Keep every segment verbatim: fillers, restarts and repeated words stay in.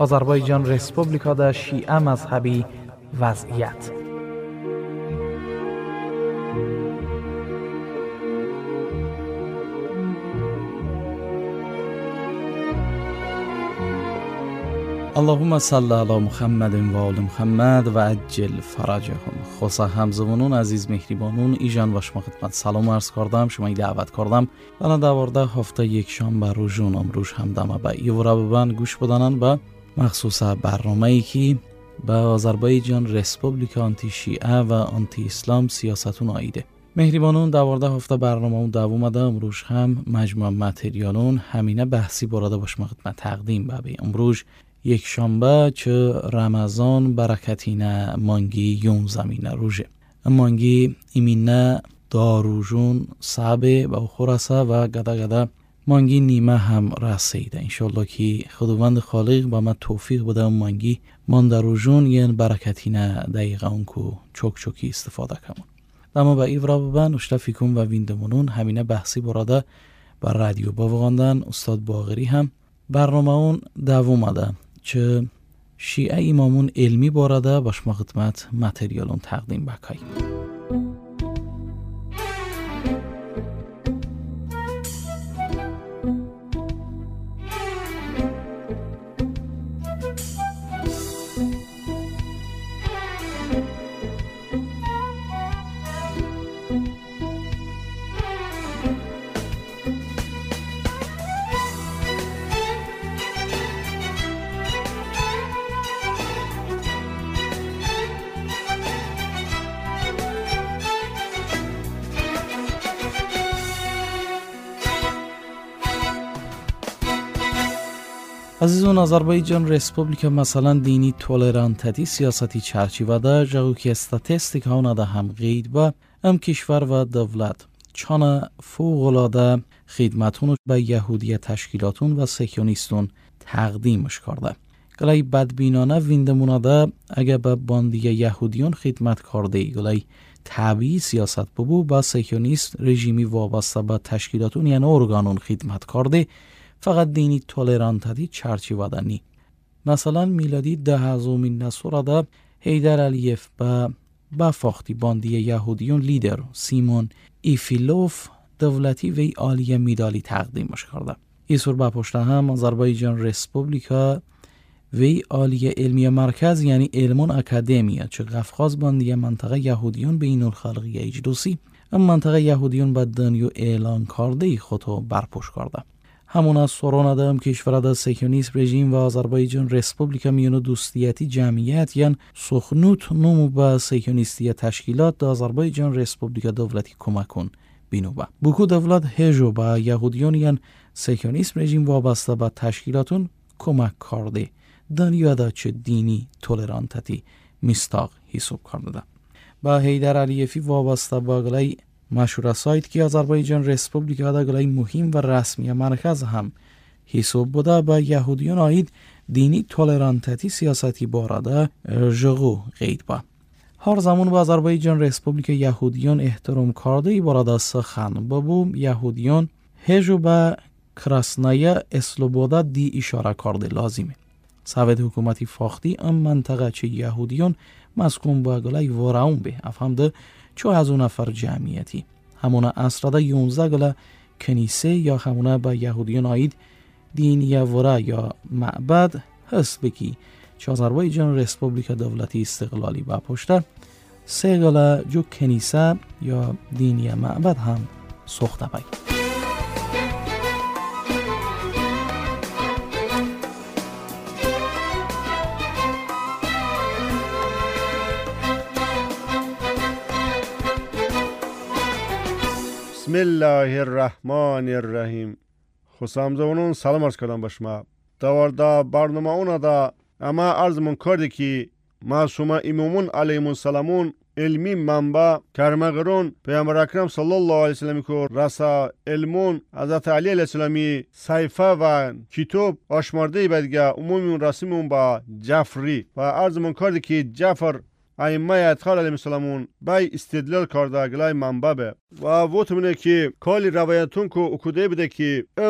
آذربایجان رسپوبلیکا در شیعه مذهبی وضعیت. اللهم صل علی محمد و آل محمد و عجل فرجهم. خوصا همزمانون عزیز مهربانون ایجان و شما خدمت سلام عرض کردم، شما دعوت کردم بنا دوارده هفته یک شنبه روزون امروز همدمه به ایورا ببن گوش بدانن به مخصوص برنامه ای که به آذربایجان رسپوبلیکا آنتی شیعه و آنتی اسلام سیاستون آیده. مهربانون دوارده هفته برنامه اون دوام ده امروز هم مجموعه متریالون همینه بحثی براده با شما خدمت تقدیم به امروز یک شنبه چه رمضان برکتینه مانگی یون زمینه روژه مانگی ایمینه داروجون صعبه و خورسه و گده گده مانگی نیمه هم رسیده. انشالله که خداوند خالق با ما توفیق بده مانگی من داروجون یعنی برکتینه دقیقه اون که چوک چوکی استفاده کنم. اما با ایورا ببن اشتفیکم و ویندمونون همینه بحثی براده با رادیو باوغاندن استاد باغری هم برنامه اون دوام ده چه شیعه امامون علمی باراده باش ما خدمت متریالون تقدیم بکای. عزیزون آذربایجان رسپوبلیکا مثلا دینی تولرانتتی سیاستی چرچیوده جاگو که استاتستیک ها نده هم قید با ام کشور و دولت چانه فوقلاده خدمتون به یهودی تشکیلاتون و سکیونیستون تقدیمش کرده. گلای بدبینانه ویندمونه ده اگه به باندی یهودیون خدمت کرده گلای طبیعی سیاست ببو با سکیونیست رژیمی وابسته به تشکیلاتون یعنی ارگانون خدمت کرده فقط دینی تولرانتتی چرچیوده نی. مثلا میلادی ده هزومین نسوره هیدر علیف با بفاختی باندی یهودیون لیدر سیمون ایفیلوف دولتی وی عالی میدالی تقدیمش کرده. ایسور با پشت هم آذربایجان رسپوبلیکا وی عالی علمی مرکز یعنی علمون اکادمیا چه غفخاز باندی منطقه یهودیون بین الخلقی اجدوسی ام منطقه یهودیون با دنیو اعلان کرده خودو برپوش کرده. همون از سوران دام کشور دا سکیونیست رژیم و آذربایجان رسپوبلیکا میونو دوستیتی جمعیت یعنی سخنوت نمو با سکیونیستی تشکیلات دا آذربایجان رسپوبلیکا دولتی کمکون بینو با بوکو دولت هجو با یهودیون یعنی سکیونیست رژیم وابسته با تشکیلاتون کمک کرده دنیا دا چه دینی تولرانتتی مستاق حساب کرده. با هیدر علیفی وابسته با گلای مشهور سایت که آذربایجان رسپوبلیکا دا گلای مهم و رسمی مرکز هم حساب بوده با یهودیون آید دینی تولرانتتی سیاستی باراده جغو قید با. هر زمان با آذربایجان رسپوبلیکا یهودیون احترام کرده باراده سخن بابو یهودیون هجو با کراسنایا اسلوبوده دی اشاره کرده لازمه. سوید حکومتی فاختی ام منطقه چه یهودیون مسکون با گلای وراون به افهمده چو از اون نفر جمعیتی همونه اصراده یونزده گله کنیسه یا همونه با یهودیون آید دینی ورا یا معبد هست بکی چه آذربایجان رسپوبلیکا دولتی استقلالی با پشته سه گله جو کنیسه یا دینی معبد هم سخته بای. بسم الله الرحمن الرحیم. خوشم زبونون سلام عرض کردم به شما. دوارده برنامه اونا دا اما عرضمون کرده که معصومه امامون علیهم السلامون علمی منبع کرمغرون پیامبر اکرم صلی الله علیه وسلم کو رسا علمون حضرت علی علیه السلامی صحیفه و کتاب آشمارده بدگه عمومی رسمون با جعفری و عرضمون کرده که جعفر ائمه ادخال علیهم السلامون بای استدلال کرده گلای منبع و وطمونه که کالی روایتون کو اکوده بده که ام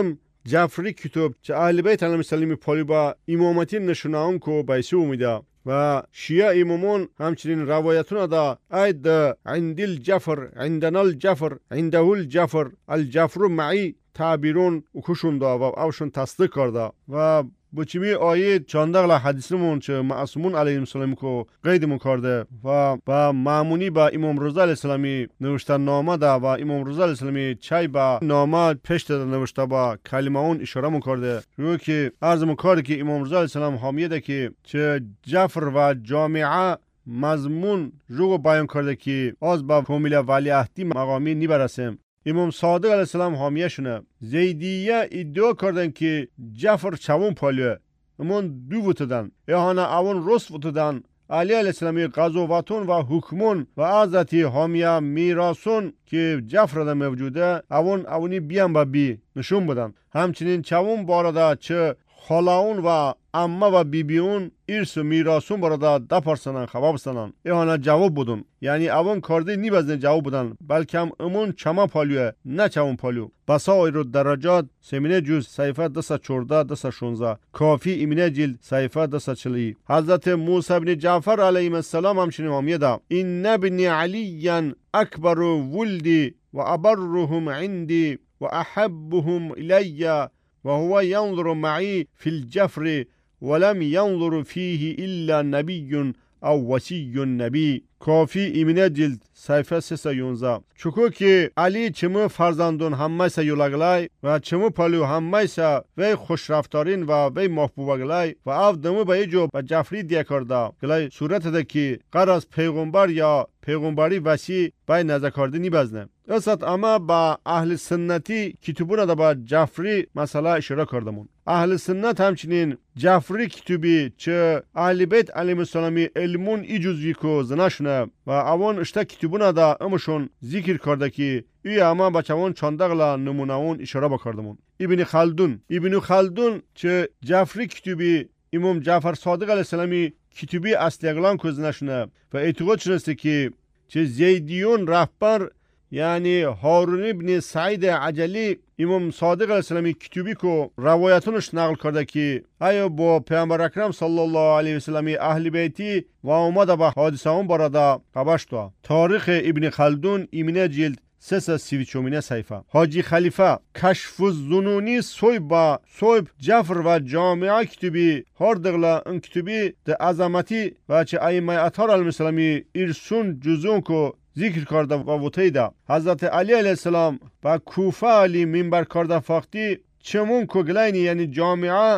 جعفری کتاب چه اهل بیت علیهم السلام پالی با امامتی نشونام کو بایسو میده و شیعه امامان همچنین روایتون دا اید عند الجفر عندنا الجفر عنده الجفر الجفر معی تعبیرون و کشون دا و اوشون تصدیق کرده و بچمی آیه چاندغل حدیثمون چه معصومون علیهم السلام کو قیدمون کرده و با معمونی با امام رضا علیه السلامی نوشته نامه ده و امام رضا علیه السلامی چای با نامه پیش داده نوشته با کلمه اون اشاره مون کرده رو که عرض مون کرده که امام رضا علیه السلام حامیه ده که چه جفر و جامعه مضمون رو بیان کرده که از با فامیل ولیعهدی مقامی نبرسیم. امام صادق علیه السلام حامیه شونه زیدیه ادعا کردن که جعفر چوون پالیه امون دو وطدن ایهانا اون رست وطدن علی علیه السلامی قضاوتون و حکمون و حضرت حامیه میراسون که جعفر ده موجوده اون اونی بیان با بی نشون بدن. همچنین چوون بارده چه خالاون و امه و بیبیون ارث و میراثون برده دپرسنن خباب سنن ایهانا جواب بدون یعنی اون کارده نی بزن جواب بدن بلکه هم امون چما پالیوه نه چمون پالیو بسائر الدرجات سمینه جز صحیفه دو چهارده دو شانزده کافی ایمینه جلد صحیفه دو چهل حضرت موسی بن جعفر علیه السلام همچنین حامیه ده این ابن علی اکبر ولدی و ابرهم عندی و احبهم الی و هو ينظر معي في الجفر ولم ينظر فيه إلا نبي او وصي النبي کافی ایمینه جلد صحیفه سیصد و یازده چکو که علی چمو فرزندون همه سا یولگلای و چمو پلو همه سا وی خوشرفتارین و وی محبوبگلای و او دمو به ایجو به جعفری دیه کرده گلای صورت ده که قرص پیغمبر یا پیغمبری وسیع بای نزدکارده نی بزنه. اصد اما با اهل سنتی کتبونه ده با جعفری مسئله اشاره کردمون. اهل سنت همچنین جعفری کتبی چه اهل بیت علیهم السلام علمون ای جزوی کو زناشونه و اوان اشتا کتبونه ده امشون ذکر کرده که ای اما بچوان چاندغلا نمونهون اشاره بکردمون. ابن خلدون ابن خلدون چه جعفری کتبی امام جعفر صادق علیه السلامی کتبی اصلی اقلان کو زناشونه و اعتقاد شنسته که چه زیدیون رهبر یعنی هارون ابن سعید عجلی امام صادق علیه السلامی کتبی کو روایتونش نقل کرده که آیا با پیامبر اکرم صلی الله علیه و سلم اهل بیتی و اومده با حادثه اون برادا خبرش تو تاریخ ابن خلدون ایمینه جلد سیصد و سی و چهار صحیفه حاجی خلیفه کشف الظنونی صوب با صوب جعفر و جامعه کتبی هر دغلا ان کتبی د عظمتی و چه ائمه اطهار علیهم السلام ارسون جزون کو ذکر کرده و وتیده حضرت علی علیه السلام و کوفه علی منبر کرده فاختی چمون کوگلاینی یعنی جامعه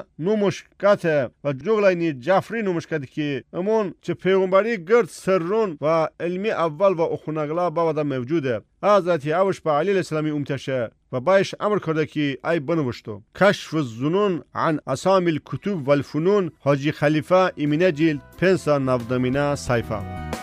نمشکته و جغلاینی جعفری نمشکته که امون چه پیغمبری گرد سرون و علمی اول و اخونگلا باوده موجوده. حضرت اوش با علی علیه السلامی امتشه و بایش امر کرده که ای بنوشتو کشف الظنون عن اسامی الکتب والفنون حاجی خلیفه ایمینه جلد پنجصد و نود صحیفه.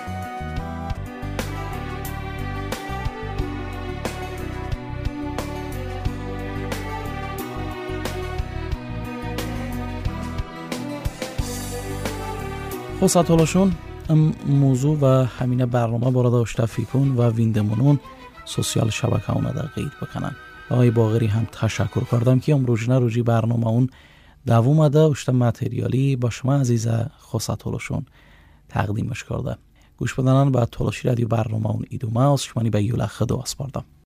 خصوصا تولشون ام موضوع و همین برنامه برای داشته فیکون و ویندمونون سوسیال شبکه اونه در قید بکنن. آقای باقری هم تشکر کردم که امروجنه روجی برنامه اون دوام اده اشته متریالی با شما عزیز خصوصا تولشون تقدیمش کرده. گوش بدنن با تولشی رادیو برنامه اون ایدومه از شمانی به یولخ دو اسپاردم.